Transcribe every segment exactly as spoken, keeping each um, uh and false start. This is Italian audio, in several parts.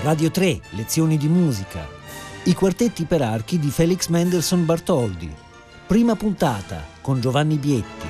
Radio tre, lezioni di musica. I quartetti per archi di Felix Mendelssohn Bartholdy. Prima puntata con Giovanni Bietti.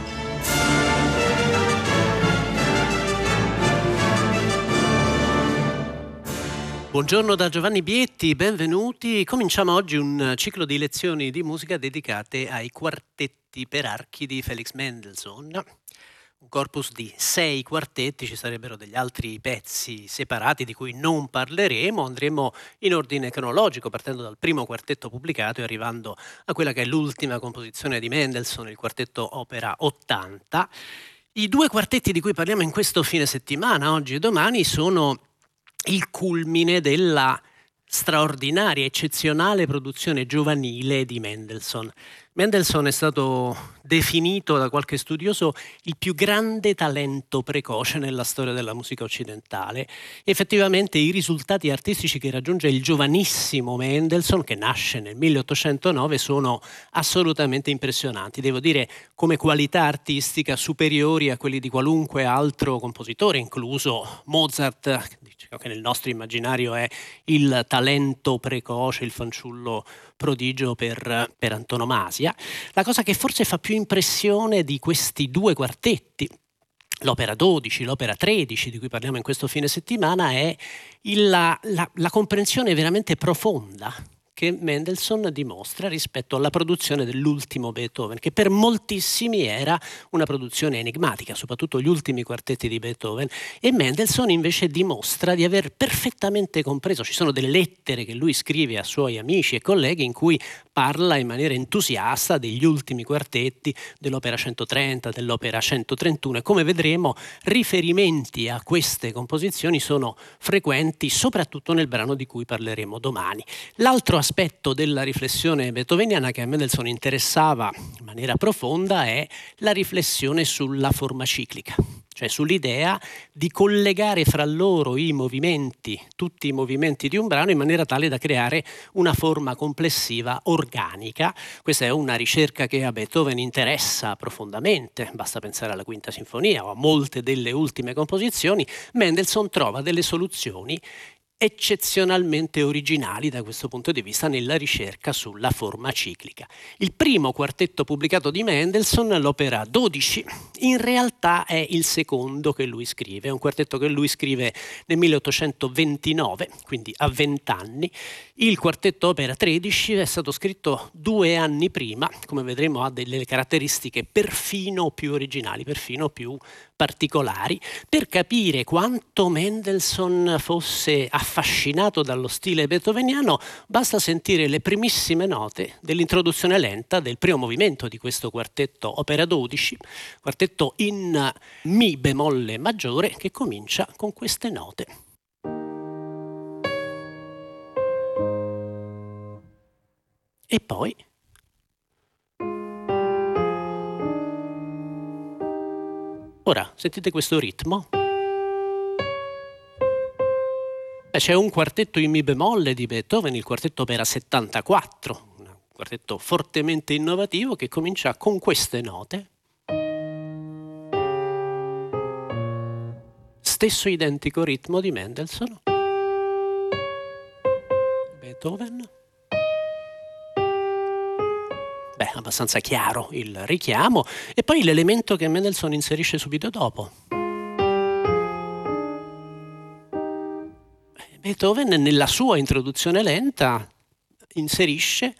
Buongiorno da Giovanni Bietti, benvenuti. Cominciamo oggi un ciclo di lezioni di musica dedicate ai quartetti per archi di Felix Mendelssohn. Un corpus di sei quartetti, ci sarebbero degli altri pezzi separati di cui non parleremo, andremo in ordine cronologico partendo dal primo quartetto pubblicato e arrivando a quella che è l'ultima composizione di Mendelssohn, il quartetto opera ottanta. I due quartetti di cui parliamo in questo fine settimana, oggi e domani, sono il culmine della straordinaria, eccezionale produzione giovanile di Mendelssohn. Mendelssohn è stato definito da qualche studioso il più grande talento precoce nella storia della musica occidentale. Effettivamente i risultati artistici che raggiunge il giovanissimo Mendelssohn, che nasce nel milleottocentonove, sono assolutamente impressionanti. Devo dire, come qualità artistica superiori a quelli di qualunque altro compositore, incluso Mozart, che nel nostro immaginario è il talento precoce, il fanciullo prodigio per, per antonomasia. La cosa che forse fa più impressione di questi due quartetti, l'opera dodici, l'opera tredici, di cui parliamo in questo fine settimana, è il, la, la, la comprensione veramente profonda che Mendelssohn dimostra rispetto alla produzione dell'ultimo Beethoven, che per moltissimi era una produzione enigmatica, soprattutto gli ultimi quartetti di Beethoven, e Mendelssohn invece dimostra di aver perfettamente compreso. Ci sono delle lettere che lui scrive a suoi amici e colleghi in cui parla in maniera entusiasta degli ultimi quartetti, dell'opera centotrenta, dell'opera centotrentuno, e come vedremo riferimenti a queste composizioni sono frequenti soprattutto nel brano di cui parleremo domani. L'altro aspetto della riflessione beethoveniana che a Mendelssohn interessava in maniera profonda è la riflessione sulla forma ciclica, cioè sull'idea di collegare fra loro i movimenti, tutti i movimenti di un brano, in maniera tale da creare una forma complessiva organica. Questa è una ricerca che a Beethoven interessa profondamente, basta pensare alla Quinta Sinfonia o a molte delle ultime composizioni. Mendelssohn trova delle soluzioni eccezionalmente originali da questo punto di vista nella ricerca sulla forma ciclica. Il primo quartetto pubblicato di Mendelssohn, l'opera dodici, in realtà è il secondo che lui scrive, è un quartetto che lui scrive nel milleottocentoventinove, quindi a vent'anni. Il quartetto opera tredici è stato scritto due anni prima, come vedremo ha delle caratteristiche perfino più originali, perfino più particolari. Per capire quanto Mendelssohn fosse affascinato dallo stile beethoveniano, basta sentire le primissime note dell'introduzione lenta del primo movimento di questo quartetto opera dodici, quartetto in Mi bemolle maggiore, che comincia con queste note. E poi ora, sentite questo ritmo? Eh, c'è un quartetto in Mi bemolle di Beethoven, il quartetto opera settantaquattro, un quartetto fortemente innovativo che comincia con queste note. Stesso identico ritmo di Mendelssohn. Beethoven. Beh, abbastanza chiaro il richiamo. E poi l'elemento che Mendelssohn inserisce subito dopo. Beethoven nella sua introduzione lenta inserisce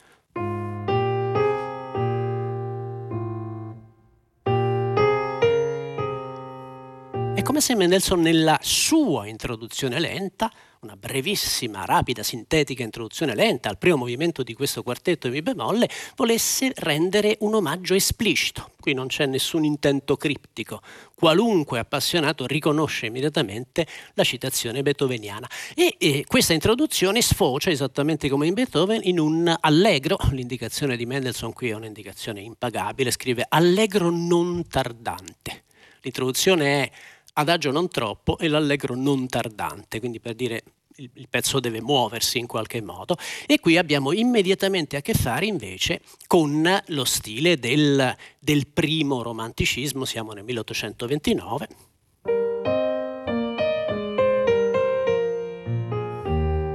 è come se Mendelssohn nella sua introduzione lenta, una brevissima, rapida, sintetica introduzione lenta al primo movimento di questo quartetto in Mi bemolle, volesse rendere un omaggio esplicito. Qui non c'è nessun intento criptico. Qualunque appassionato riconosce immediatamente la citazione beethoveniana. E, e questa introduzione sfocia, esattamente come in Beethoven, in un allegro. L'indicazione di Mendelssohn qui è un'indicazione impagabile, scrive allegro non tardante. L'introduzione è adagio non troppo e l'allegro non tardante, quindi per dire il, il pezzo deve muoversi in qualche modo. E qui abbiamo immediatamente a che fare invece con lo stile del, del primo romanticismo, siamo nel milleottocentoventinove.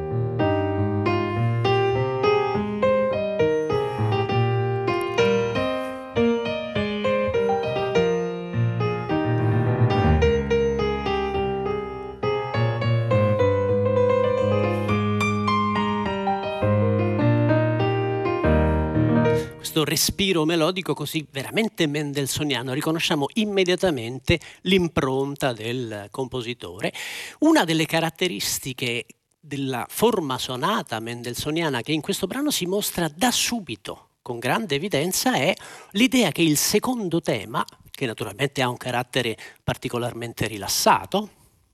questo respiro melodico così veramente mendelssohniano, riconosciamo immediatamente l'impronta del compositore. Una delle caratteristiche della forma sonata mendelssohniana che in questo brano si mostra da subito con grande evidenza è l'idea che il secondo tema, che naturalmente ha un carattere particolarmente rilassato,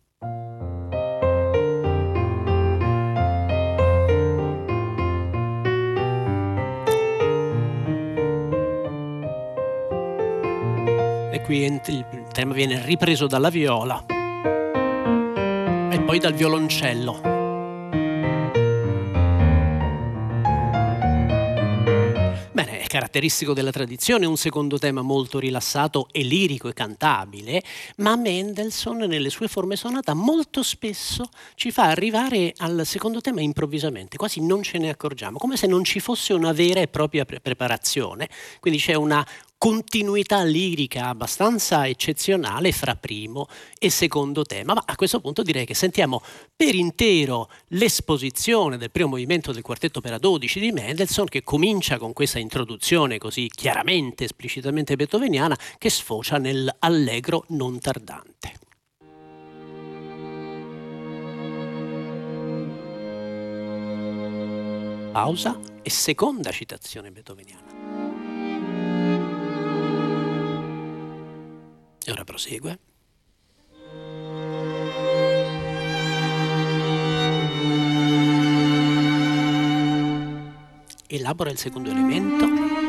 e qui il tema viene ripreso dalla viola e poi dal violoncello. Bene, è caratteristico della tradizione un secondo tema molto rilassato e lirico e cantabile, ma Mendelssohn nelle sue forme sonata molto spesso ci fa arrivare al secondo tema improvvisamente, quasi non ce ne accorgiamo, come se non ci fosse una vera e propria pre- preparazione. Quindi c'è una continuità lirica abbastanza eccezionale fra primo e secondo tema, ma a questo punto direi che sentiamo per intero l'esposizione del primo movimento del quartetto per a dodici di Mendelssohn, che comincia con questa introduzione così chiaramente, esplicitamente beethoveniana, che sfocia nell'allegro non tardante. Pausa e seconda citazione beethoveniana. E ora prosegue. Elabora il secondo elemento.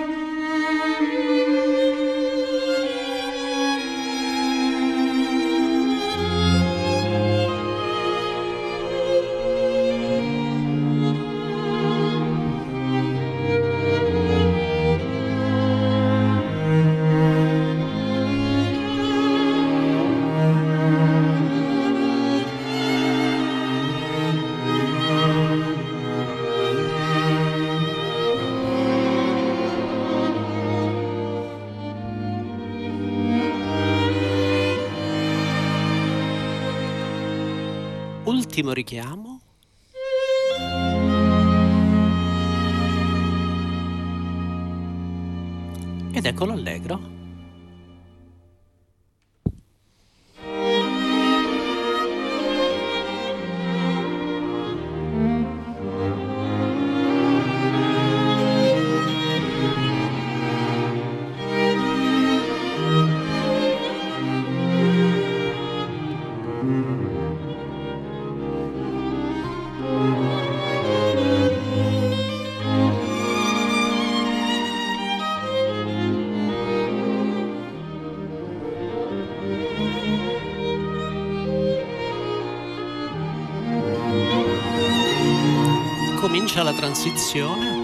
Ultimo richiamo. Ed ecco l'allegro. Comincia la transizione.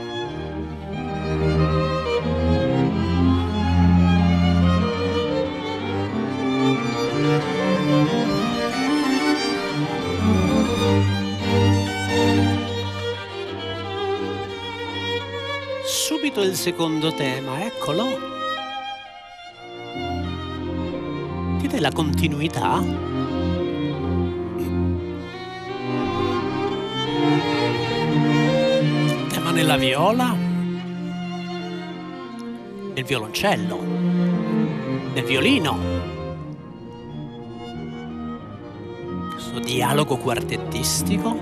Subito il secondo tema, eccolo. Vedete la continuità? Nella viola, nel violoncello, nel violino. Questo dialogo quartettistico.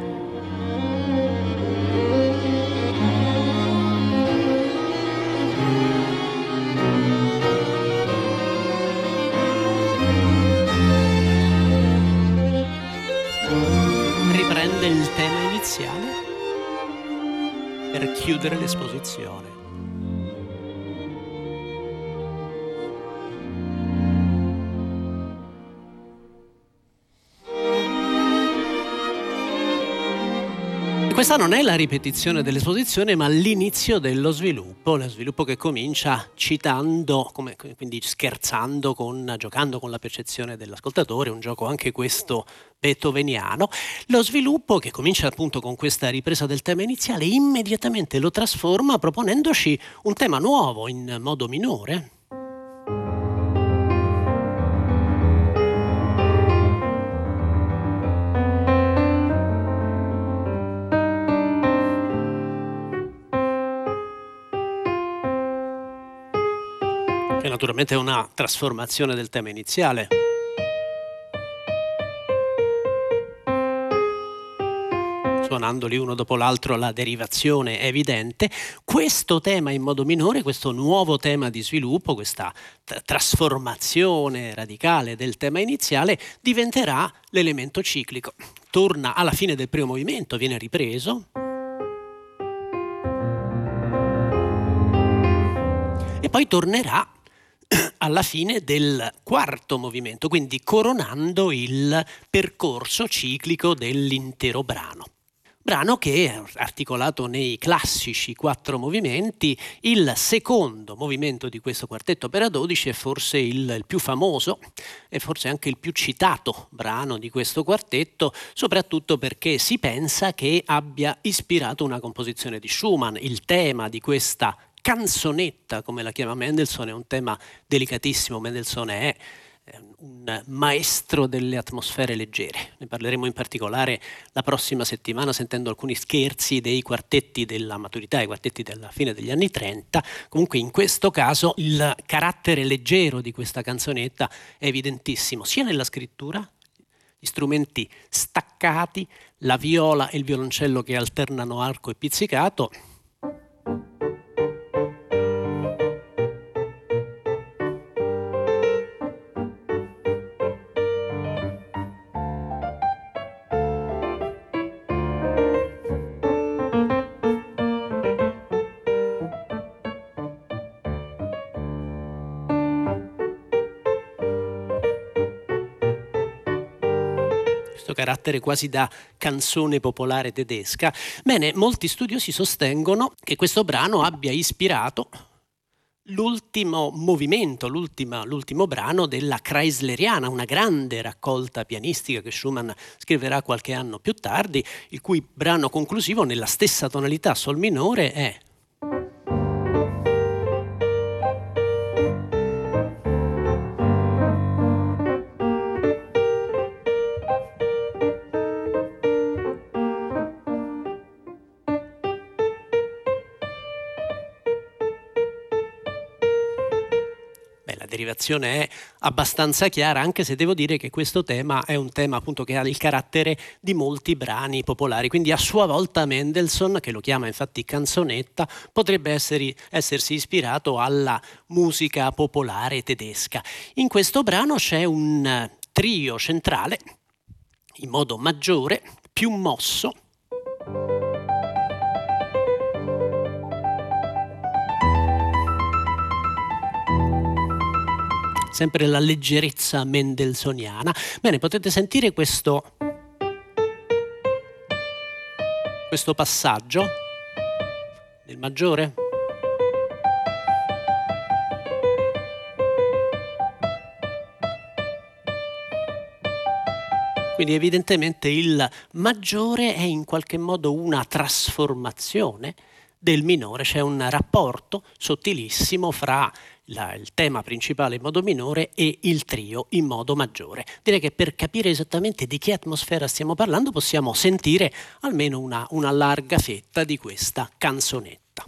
Riprende il tema iniziale per chiudere l'esposizione. Questa non è la ripetizione dell'esposizione, ma l'inizio dello sviluppo, lo sviluppo che comincia citando, come, quindi scherzando, con, giocando con la percezione dell'ascoltatore, un gioco anche questo beethoveniano. Lo sviluppo, che comincia appunto con questa ripresa del tema iniziale, immediatamente lo trasforma proponendoci un tema nuovo in modo minore. naturalmente è una trasformazione del tema iniziale. Suonandoli uno dopo l'altro la derivazione è evidente. Questo tema in modo minore, questo nuovo tema di sviluppo, questa t- trasformazione radicale del tema iniziale diventerà l'elemento ciclico. Torna alla fine del primo movimento, viene ripreso e poi tornerà alla fine del quarto movimento, quindi coronando il percorso ciclico dell'intero brano. Brano che è articolato nei classici quattro movimenti. Il secondo movimento di questo quartetto per a dodici è forse il, il più famoso e forse anche il più citato brano di questo quartetto, soprattutto perché si pensa che abbia ispirato una composizione di Schumann. Il tema di questa canzonetta, come la chiama Mendelssohn, è un tema delicatissimo. Mendelssohn è un maestro delle atmosfere leggere. Ne parleremo in particolare la prossima settimana, sentendo alcuni scherzi dei quartetti della maturità, i quartetti della fine degli anni trenta. Comunque in questo caso il carattere leggero di questa canzonetta è evidentissimo, sia nella scrittura, gli strumenti staccati, la viola e il violoncello che alternano arco e pizzicato, carattere quasi da canzone popolare tedesca. Bene, molti studiosi sostengono che questo brano abbia ispirato l'ultimo movimento, l'ultima, l'ultimo brano della Chreisleriana, una grande raccolta pianistica che Schumann scriverà qualche anno più tardi, il cui brano conclusivo nella stessa tonalità sol minore è derivazione è abbastanza chiara, anche se devo dire che questo tema è un tema appunto che ha il carattere di molti brani popolari, quindi a sua volta Mendelssohn, che lo chiama infatti canzonetta, potrebbe essere, essersi ispirato alla musica popolare tedesca. In questo brano c'è un trio centrale in modo maggiore, più mosso, sempre la leggerezza mendelssohniana. Bene, potete sentire questo, questo passaggio del maggiore? Quindi evidentemente il maggiore è in qualche modo una trasformazione del minore, c'è un rapporto sottilissimo fra la, il tema principale in modo minore e il trio in modo maggiore. Direi che per capire esattamente di che atmosfera stiamo parlando possiamo sentire almeno una, una larga fetta di questa canzonetta.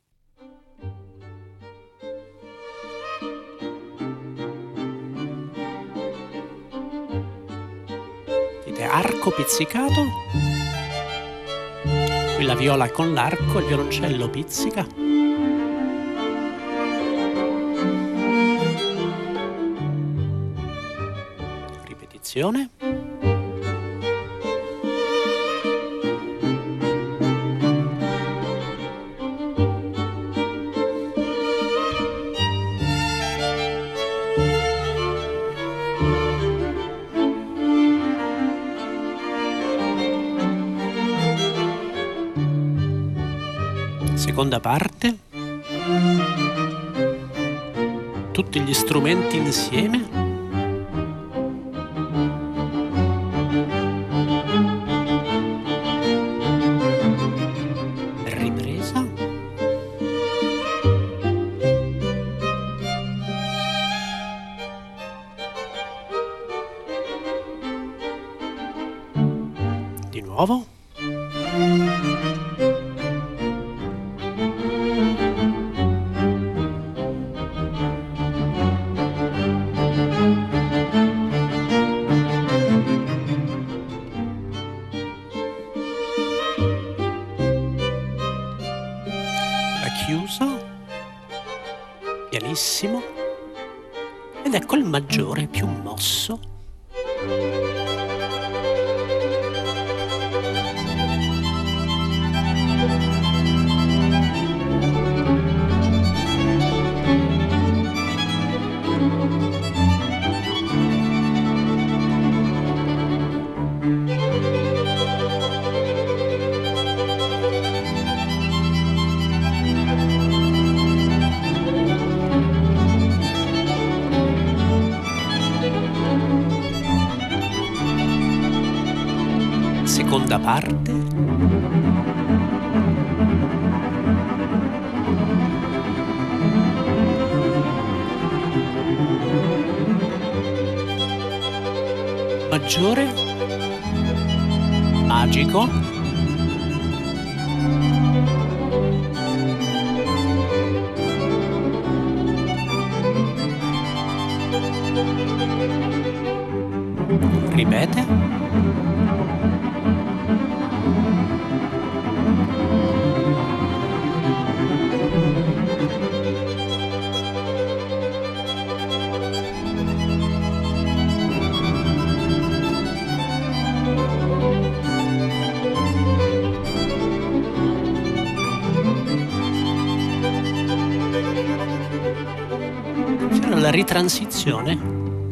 Vedete, arco pizzicato. Qui la viola con l'arco, il violoncello pizzica. Ripetizione. Seconda parte, tutti gli strumenti insieme, ripresa, di nuovo. lentissimo, ed ecco il maggiore più mosso. Seconda parte. Maggiore. Magico. Ripete. C'era la ritransizione.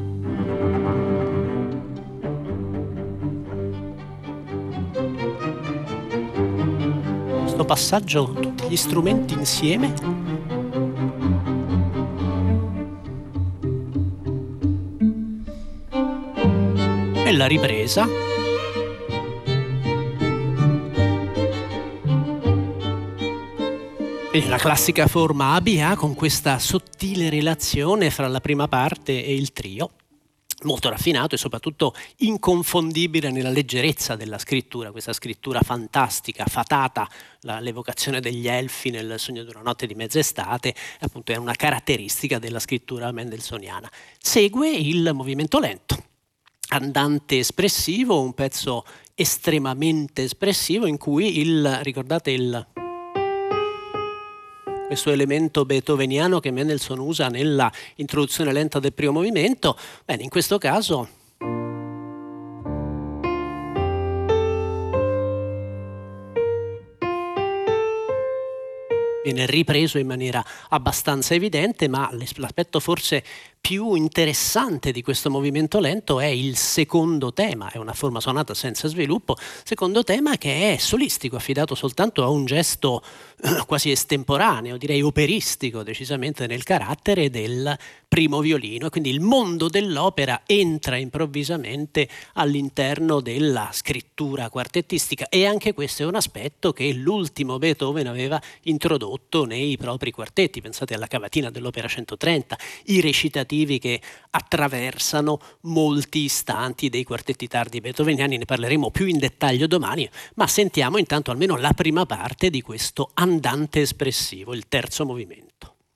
Questo passaggio, tutti gli strumenti insieme. E la ripresa. E la classica forma A B A con questa sottile relazione fra la prima parte e il trio, molto raffinato e soprattutto inconfondibile nella leggerezza della scrittura, questa scrittura fantastica, fatata, la, l'evocazione degli elfi nel Sogno di una notte di mezz'estate, appunto è una caratteristica della scrittura mendelssohniana. Segue il movimento lento, andante espressivo, un pezzo estremamente espressivo in cui il, ricordate il... questo elemento beethoveniano che Mendelssohn usa nella introduzione lenta del primo movimento, bene, in questo caso viene ripreso in maniera abbastanza evidente, ma l'aspetto forse più interessante di questo movimento lento è il secondo tema, è una forma sonata senza sviluppo, secondo tema che è solistico, affidato soltanto a un gesto eh, quasi estemporaneo, direi operistico decisamente nel carattere del primo violino, e quindi il mondo dell'opera entra improvvisamente all'interno della scrittura quartettistica, e anche questo è un aspetto che l'ultimo Beethoven aveva introdotto nei propri quartetti. Pensate alla cavatina dell'opera centotrenta, i recitativi che attraversano molti istanti dei quartetti tardi beethoveniani, ne parleremo più in dettaglio domani, ma sentiamo intanto almeno la prima parte di questo andante espressivo, il terzo movimento.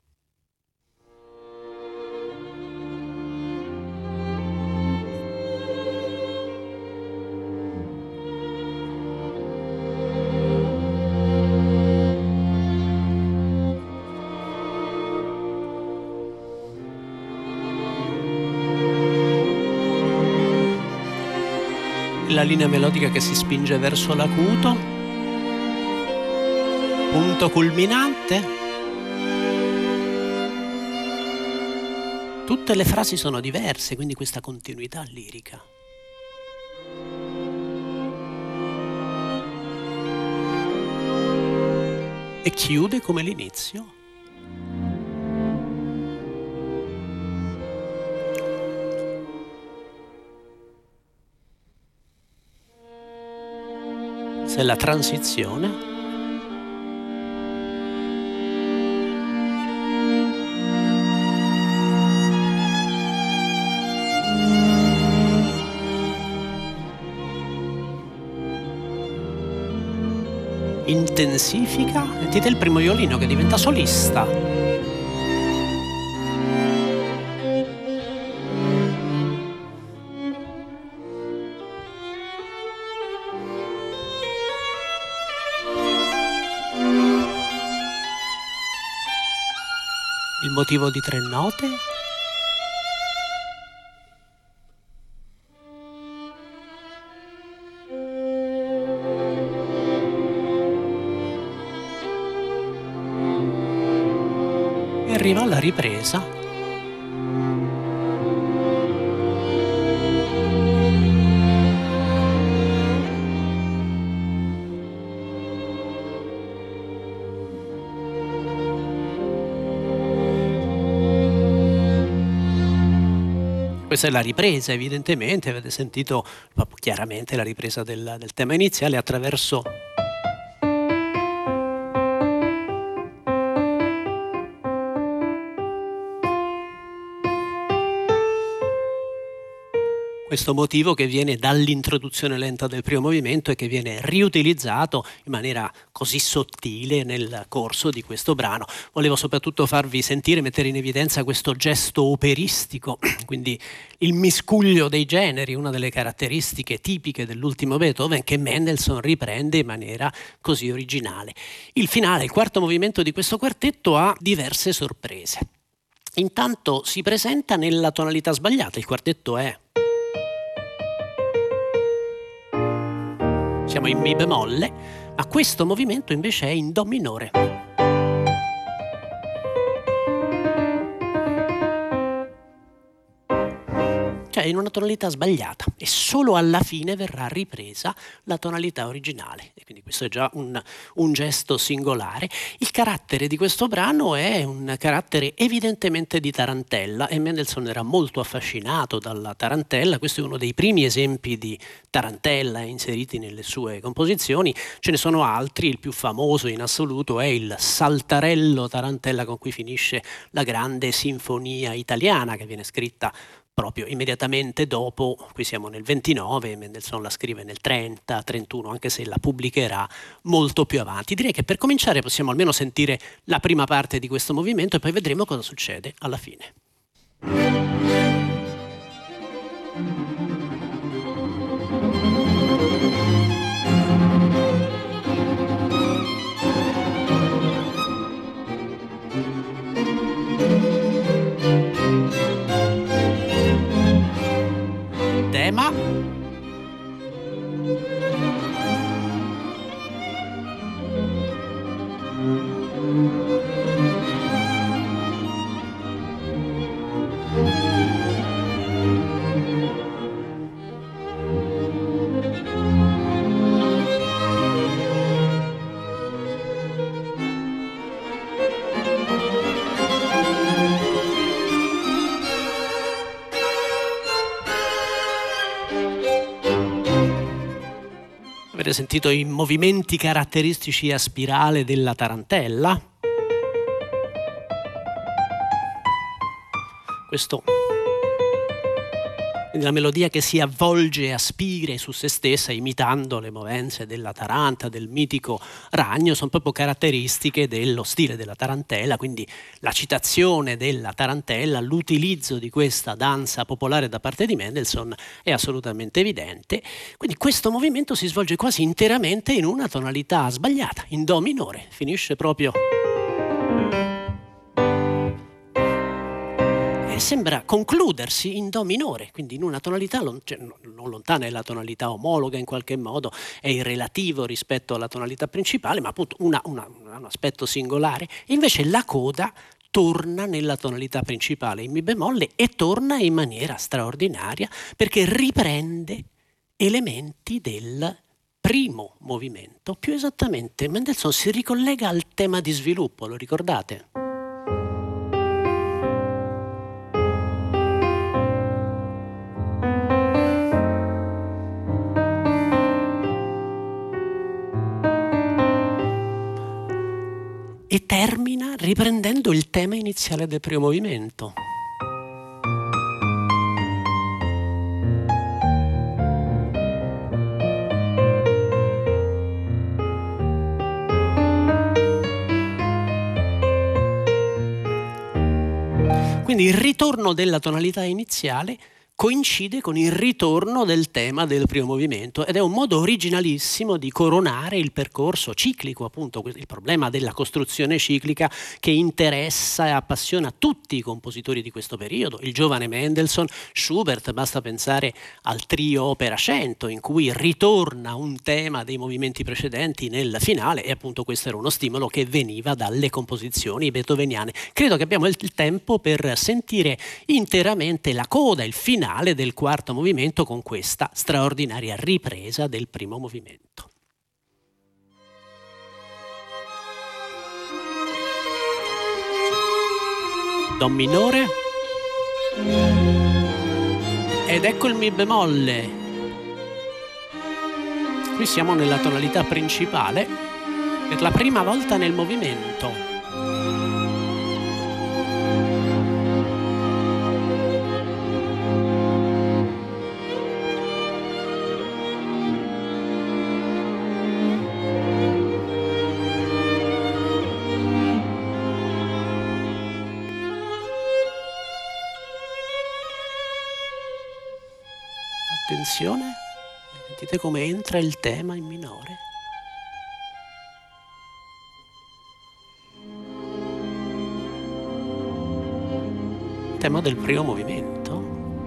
La linea melodica che si spinge verso l'acuto, punto culminante. Tutte le frasi sono diverse, quindi questa continuità lirica. E chiude come l'inizio. È la transizione. Intensifica, sentite il primo violino che diventa solista. motivo di tre note. E arriva alla ripresa. Questa è la ripresa, evidentemente, avete sentito chiaramente la ripresa del, del tema iniziale attraverso questo motivo che viene dall'introduzione lenta del primo movimento e che viene riutilizzato in maniera così sottile nel corso di questo brano. Volevo soprattutto farvi sentire, mettere in evidenza questo gesto operistico, quindi il miscuglio dei generi, una delle caratteristiche tipiche dell'ultimo Beethoven che Mendelssohn riprende in maniera così originale. Il finale, il quarto movimento di questo quartetto, ha diverse sorprese. Intanto si presenta nella tonalità sbagliata, il quartetto è siamo in Mi bemolle, ma questo movimento invece è in Do minore. Cioè in una tonalità sbagliata e solo alla fine verrà ripresa la tonalità originale. E quindi questo è già un, un gesto singolare. Il carattere di questo brano è un carattere evidentemente di tarantella e Mendelssohn era molto affascinato dalla tarantella. Questo è uno dei primi esempi di tarantella inseriti nelle sue composizioni. Ce ne sono altri, il più famoso in assoluto è il saltarello tarantella con cui finisce la grande sinfonia italiana che viene scritta proprio immediatamente dopo. Qui siamo nel ventinove, Mendelssohn la scrive nel trenta, trentuno, anche se la pubblicherà molto più avanti. Direi che per cominciare possiamo almeno sentire la prima parte di questo movimento e poi vedremo cosa succede alla fine. Tema. Avete sentito i movimenti caratteristici a spirale della tarantella? Questo, la melodia che si avvolge e aspira su se stessa imitando le movenze della taranta, del mitico ragno, sono proprio caratteristiche dello stile della tarantella, quindi la citazione della tarantella, l'utilizzo di questa danza popolare da parte di Mendelssohn è assolutamente evidente. Quindi questo movimento si svolge quasi interamente in una tonalità sbagliata, in Do minore, finisce proprio sembra concludersi in Do minore, quindi in una tonalità lon- cioè, non lontana, è la tonalità omologa in qualche modo, è il relativo rispetto alla tonalità principale, ma appunto una, una, un aspetto singolare. E invece la coda torna nella tonalità principale in Mi bemolle e torna in maniera straordinaria perché riprende elementi del primo movimento. Più esattamente, Mendelssohn si ricollega al tema di sviluppo, lo ricordate? E termina riprendendo il tema iniziale del primo movimento. Quindi il ritorno della tonalità iniziale coincide con il ritorno del tema del primo movimento ed è un modo originalissimo di coronare il percorso ciclico, appunto il problema della costruzione ciclica che interessa e appassiona tutti i compositori di questo periodo, il giovane Mendelssohn, Schubert, basta pensare al trio opera cento in cui ritorna un tema dei movimenti precedenti nel finale e appunto questo era uno stimolo che veniva dalle composizioni beethoveniane. Credo che abbiamo il tempo per sentire interamente la coda, il finale del quarto movimento con questa straordinaria ripresa del primo movimento. Do minore ed ecco il mi bemolle. Qui siamo nella tonalità principale per la prima volta nel movimento. Attenzione, sentite come entra il tema in minore. Tema del primo movimento.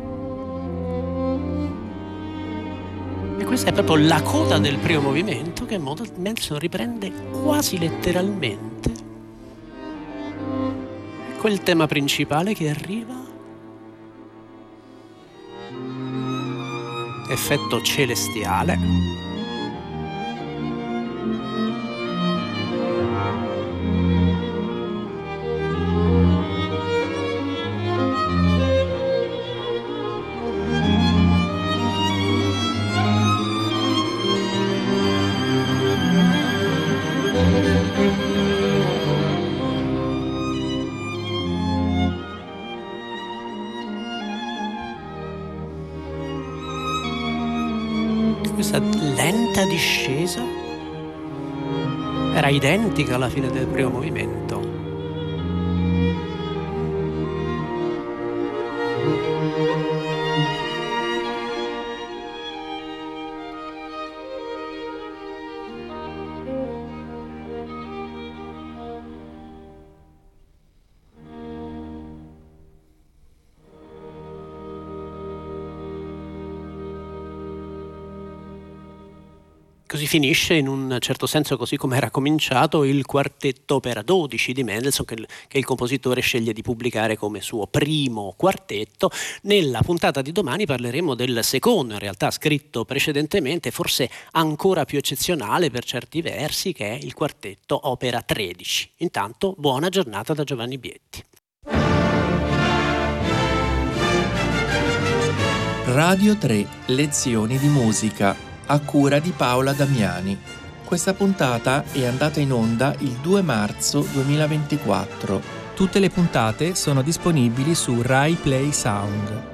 E questa è proprio la coda del primo movimento che Mendelssohn riprende quasi letteralmente. Ecco il tema principale che arriva. Effetto celestiale. Questa lenta discesa era identica alla fine del primo movimento. Così finisce in un certo senso, così come era cominciato, il quartetto opera dodici di Mendelssohn che il, che il compositore sceglie di pubblicare come suo primo quartetto. Nella puntata di domani parleremo del secondo, in realtà scritto precedentemente, forse ancora più eccezionale per certi versi, che è il quartetto opera tredici. Intanto buona giornata da Giovanni Bietti. Radio tre, lezioni di musica, a cura di Paola Damiani. Questa puntata è andata in onda il due marzo duemilaventiquattro. Tutte le puntate sono disponibili su Rai Play Sound.